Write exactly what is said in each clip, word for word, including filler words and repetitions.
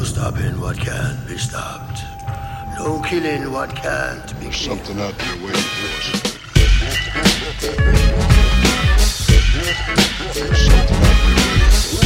stopping what can't be stopped. No killing what can't be There's killed. something out there waiting for us. There's something out there waiting for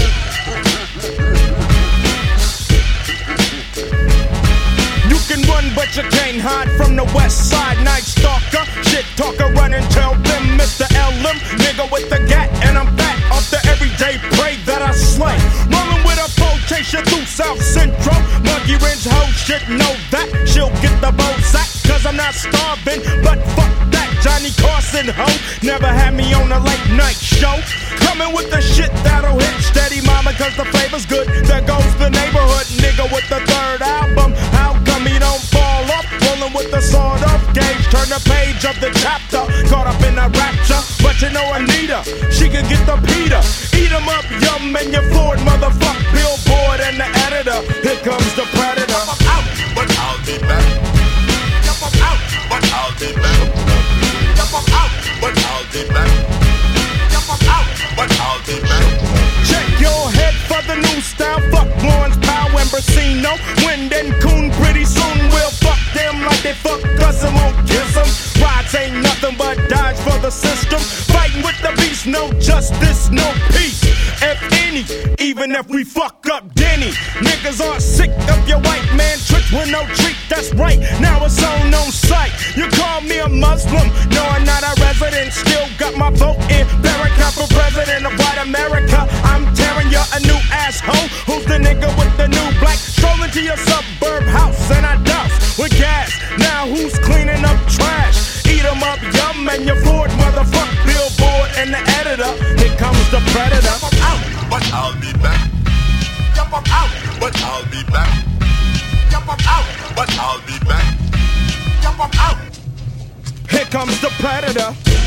us. You can run, but you can't hide from the west side. Night stalker, shit talker, run and tell them Mister L M, nigga with the gat, and I'm back off the everyday prey that I slay. Rolling with a pole, chase you through South Central. Monkey wrench hoe, shit know that. She'll get the bow sack, cause I'm not starving, but fuck that. Johnny Carson hoe, never had me on a late night show. Coming with the shit that'll hit steady, mama, cause the flavor's good. There goes the neighborhood nigga with the third album. How come he don't fall off? Rolling with the sword of gauge, turn the page of the chapter. Caught up in a rapture, but you know Anita, she can get the Peter. Eat 'em up, yum, and you Ford, motherfuck Billboard and the editor. Here comes the predator. I'm out, but I'll be back. Yep, I'm out, but I'll be back. Yep, I'm out, but I'll be back. Yep, I'm out, but I'll be back. Check your head for the new style. Fuck Lawrence, Powell, and Brasino. Wind and Coon, pretty soon we'll fuck them like they fuck us and won't kiss them. Rides ain't nothing but dodge for the system. Fighting with the beast, no justice, no peace. If any, even if we fuck up Denny. Niggas are sick of your white man tricks with no treat, that's right. Now it's on on sight. You call me a Muslim, no I'm not a resident. Still got my vote in Barrack for president of white America. I'm tearing you a new asshole. Who's the nigga with the new black? Strolling to your suburb house and I douse with gas. Now who's cleaning up trash? Eat 'em up, yum, and your Ford, motherfuck Billboard and the editor. Here comes the predator. Yep, I'm out, but I'll be back. Yep, I'm out, but I'll be back. Yep, I'm out, but I'll be back. Yep, I'm out. Here comes the predator.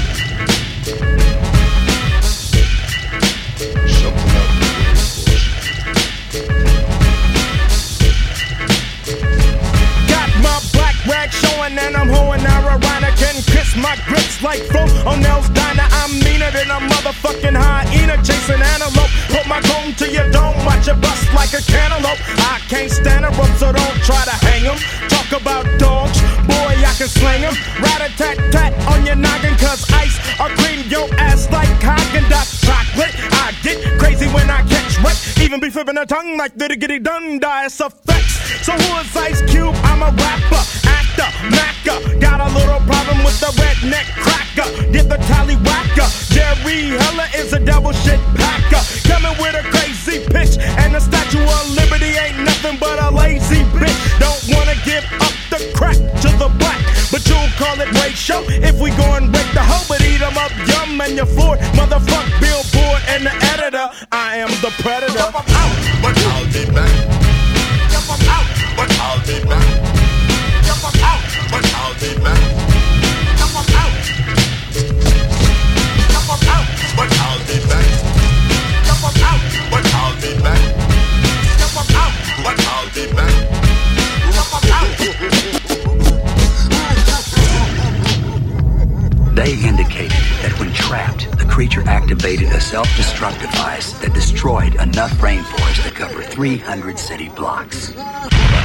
There's something out there waiting for us. Got my black rag showing and I'm hoeing ironic and kiss my grips like Flo O'Neill's diner. I'm meaner than a motherfucking hyena chasing antelope. Put my comb to your dome, watch it bust like a cantaloupe. I can't stand a rope, so don't try to hang 'em. Talk about dogs, boy, I can sling 'em. Rat-a-tat-tat on your noggin, cause ice or cream your ass like Haagen-Dazs chocolate. I get crazy when I catch wet, even be flipping a tongue like diddy-giddy dun-da. It's effects. So who is Ice Cube? I'm a rapper, actor, macker. Got a little problem with the redneck cracker. Get the tallywhacker. Jerry Heller is a double shit packer. Coming with a crazy pitch, and the Statue of Liberty ain't nothing but a lazy bitch. Don't wanna give up the crack to the black, but you'll call it ratio if we go and break the hoe. But eat 'em up, yum, and your Ford, motherfuck Billboard and the editor. I am the predator. Yep, I'm out, but I'll be back. Yep, I'm out, but I'll be back. Yep, I'm out, but I'll be back. Yep, I'm out. Yep, I'm out, but I'll be back. Yep, I'm out, but I'll be back. Yep, I'm out, but I'll be back. Yep, I'm out. They indicated that when trapped, the creature activated a self-destruct device that destroyed enough rainforest to cover three hundred city blocks.